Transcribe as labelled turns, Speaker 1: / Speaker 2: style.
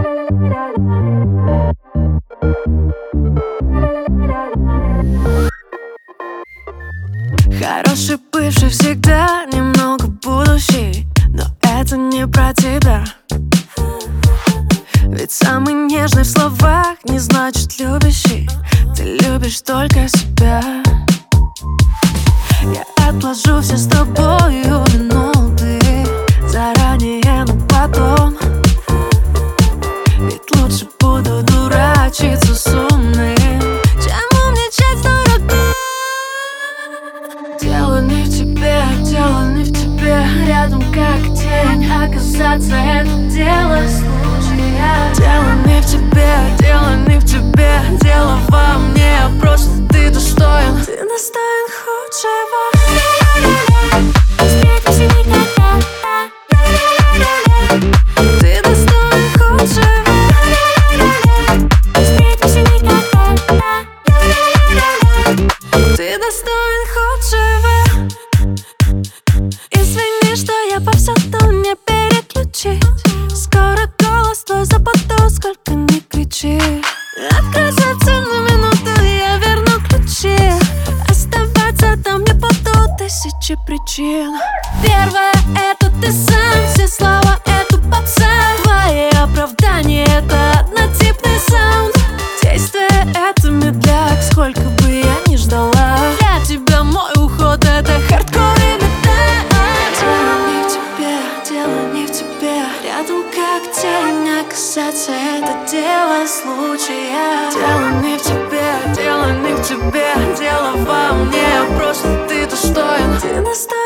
Speaker 1: Хороший бывший всегда немного будущий, но это не про тебя. Ведь самый нежный в словах не значит любящий. Ты любишь только себя. Я отложу все с тобою минуты заранее на потом. Ведь лучше буду дурачиться с умным, чем умничать с дураком. Дело не в тебе, дело не в тебе. Рядом как тень, оказаться это дело случая. Дело не в тебе, дело не в тебе. Дело во мне, просто ты достоин. Ты достоин худшего. Ты достоин худшего. Ты достоин худшего. Извини, что я повсюду не переключить. Скоро голос твой западу, сколько не кричи. Открой сердце на минуту, я верну ключи. Оставаться там не буду, тысячи причин. Первое — это ты сам, все слова — это попса. Твои оправдания — это однотипный саунд. Действие — это медляк, сколько бы я ни ждала. Для тебя мой уход — это хардкор и металл. Дело не в тебе, дело не в тебе. Рядом как тень, оказаться это дело случая. Дело не в тебе, дело не в тебе. Дело во мне, просто ты достоин. Ты достоин.